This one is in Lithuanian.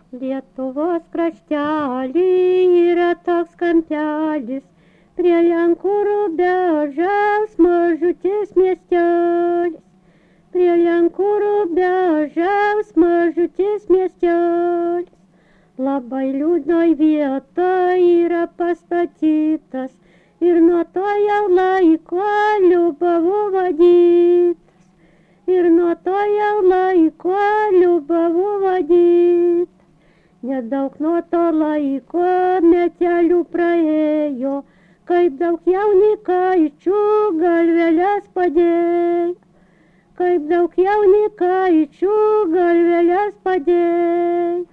Lietuvos kraštelį yra toks kampelis, prie Lenkų rubežaus mažutis miestelis. Prie Lenkų rubežaus mažutis miestelis. Labai liūdnoj vietoj yra pastatytas ir nuo to jau laiko Liubavu vadytas. Ir nuo to jau laiko Liubavu vadytas. Nedaug nuo to laiko metelių praėjo, kaip daug jaunikaičių galveles padėjo. Kaip daug jaunikaičių galveles padėjo.